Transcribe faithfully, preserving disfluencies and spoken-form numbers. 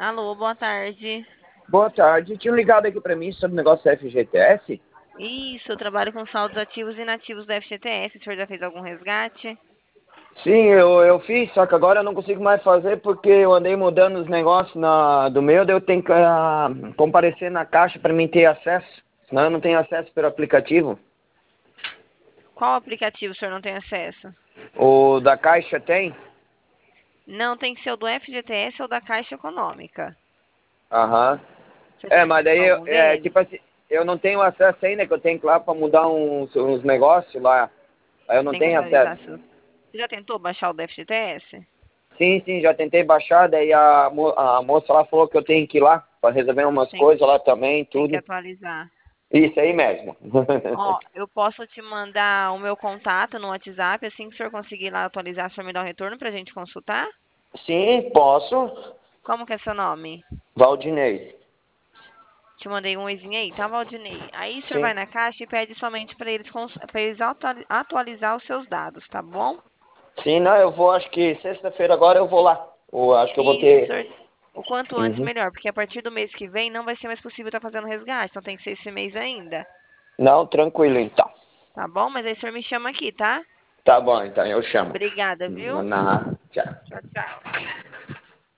Alô, boa tarde. Boa tarde. Tinha ligado aqui pra mim sobre o negócio da F G T S? Isso, eu trabalho com saldos ativos e inativos da F G T S. O senhor já fez algum resgate? Sim, eu, eu fiz, só que agora eu não consigo mais fazer porque eu andei mudando os negócios na, do meu, daí eu tenho que ah, comparecer na caixa para mim ter acesso. Senão eu não tenho acesso pelo aplicativo. Qual aplicativo o senhor não tem acesso? O da caixa tem? Não, tem que ser o do F G T S ou da Caixa Econômica. Aham. O senhor É, tem mas acesso daí, a eu- algum é, deles? tipo assim, eu não tenho acesso ainda, que eu tenho que ir lá para mudar uns, uns negócios lá. Aí eu não Tem que tenho atualizar acesso. seus... Você já tentou baixar o do F G T S? Sim, sim, já tentei baixar, daí a, mo- a moça lá falou que eu tenho que ir lá para resolver umas Tem, coisas lá também, tem que tudo. atualizar. Isso aí mesmo. Ó, eu posso te mandar o meu contato no WhatsApp, assim que o senhor conseguir lá atualizar, o senhor me dá um retorno pra gente consultar? Sim, posso. Como que é seu nome? Valdinei. Te mandei um oizinho aí, tá, Valdinei? Aí o senhor vai Sim. na caixa e pede somente para eles, cons- pra eles atuali- atualizar os seus dados, tá bom? Sim, não, eu vou, acho que sexta-feira agora eu vou lá. Eu acho que eu vou Isso, ter. senhor. O quanto antes, Uhum. melhor, porque a partir do mês que vem não vai ser mais possível estar fazendo resgate, então tem que ser esse mês ainda, Não, tranquilo então. tá bom? Mas aí o senhor me chama aqui, tá? Tá bom, então eu chamo. Obrigada, viu? Na, tchau. Tchau, tchau.